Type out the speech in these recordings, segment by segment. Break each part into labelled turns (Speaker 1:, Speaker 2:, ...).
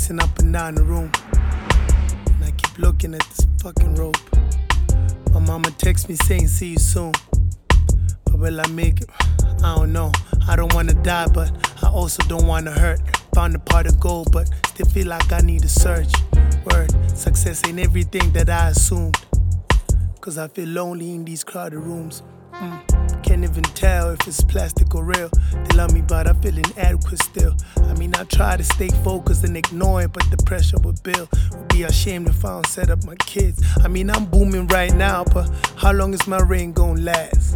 Speaker 1: pacing up and down the room, and I keep looking at this fucking rope. My mama texts me saying see you soon, but will I make it? I don't know. I don't wanna die, but I also don't wanna hurt. Found a part of gold, but still feel like I need to search. Word, success ain't everything that I assumed, cause I feel lonely in these crowded rooms. Can't even tell if it's plastic or real. They love me, but I feel inadequate still. I mean, I try to stay focused and ignore it, but the pressure would build. Would be ashamed if I don't set up my kids. I mean, I'm booming right now, but how long is my reign gonna last?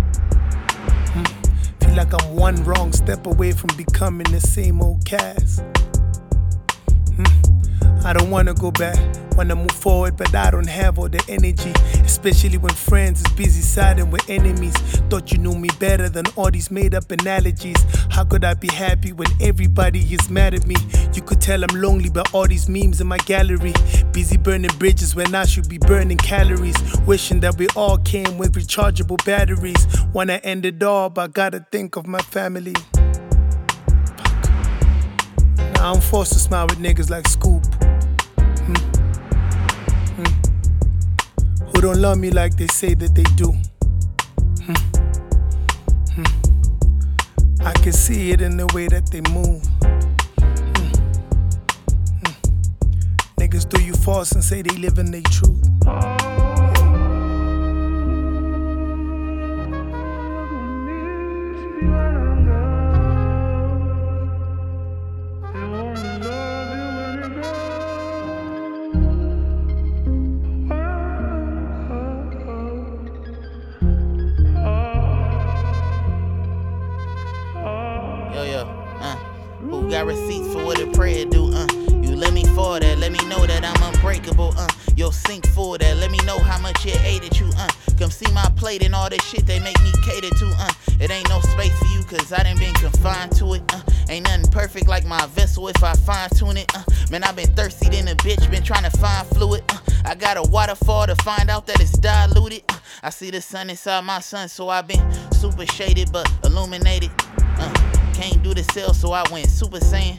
Speaker 1: Feel like I'm one wrong step away from becoming the same old cast. I don't wanna go back, wanna move forward, but I don't have all the energy. Especially when friends is busy siding with enemies. Thought you knew me better than all these made up analogies. How could I be happy when everybody is mad at me? You could tell I'm lonely by all these memes in my gallery. Busy burning bridges when I should be burning calories. Wishing that we all came with rechargeable batteries. Wanna end it all, but gotta think of my family. Now I'm forced to smile with niggas like Scoop. Who don't love me like they say that they do. I can see it in the way that they move. Niggas do you false and say they live in their truth.
Speaker 2: Who got receipts for what a prayer do, You let me for that, let me know that I'm unbreakable, Yo, sink for that, let me know how much it ate at you, Come see my plate and all that shit they make me cater to, It ain't no space for you cause I done been confined to it, Ain't nothing perfect like my vessel if I fine tune it, Man, I been thirsty than a bitch, been trying to find fluid, I got a waterfall to find out that it's diluted, I see the sun inside my sun, so I been super shaded but illuminated, Can't do the cell, so I went super saiyan.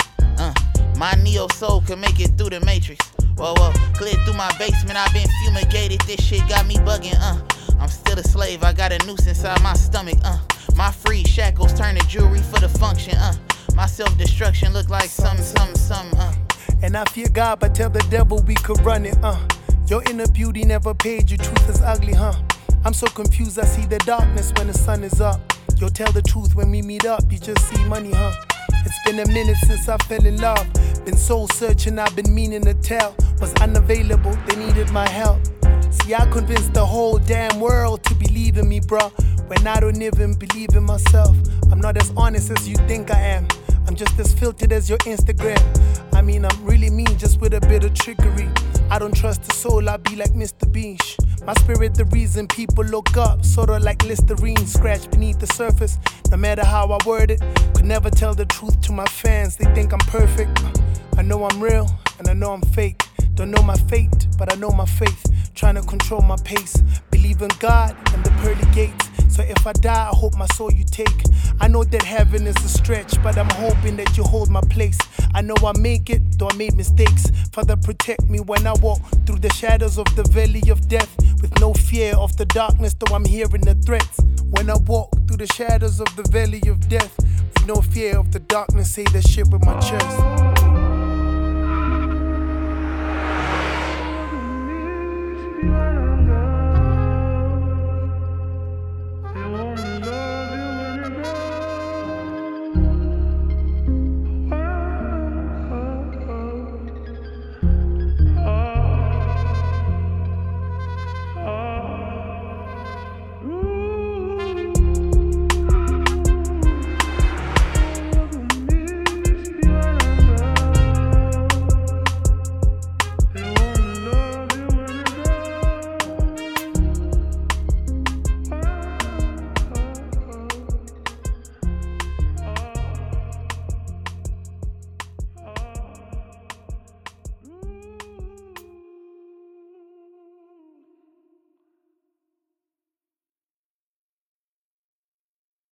Speaker 2: My neo soul can make it through the matrix. Whoa, clear through my basement, I been fumigated. This shit got me bugging, I'm still a slave, I got a noose inside my stomach, My free shackles turn to jewelry for the function, My self-destruction look like something,
Speaker 1: And I fear God, but tell the devil we could run it, Your inner beauty never paid, your truth is ugly, I'm so confused, I see the darkness when the sun is up. Yo, tell the truth when we meet up, you just see money, It's been a minute since I fell in love. Been soul searching, I've been meaning to tell. Was unavailable, they needed my help. See, I convinced the whole damn world to believe in me, bruh. When I don't even believe in myself. I'm not as honest as you think I am. I'm just as filtered as your Instagram. I mean, I'm really mean, just with a bit of trickery. I don't trust the soul, I be like Mr. Bean. My spirit, the reason people look up, sorta like Listerine, scratched beneath the surface. No matter how I word it, could never tell the truth to my fans. They think I'm perfect. I know I'm real, and I know I'm fake. Don't know my fate, but I know my faith. Trying to control my pace. Believe in God and the pearly gates. So if I die, I hope my soul you take. I know that heaven is a stretch, but I'm hoping that you hold my place. I know I make it, though I made mistakes. Father, protect me when I walk through the shadows of the valley of death. With no fear of the darkness, though I'm hearing the threats. When I walk through the shadows of the valley of death. With no fear of the darkness, say that shit with my chest.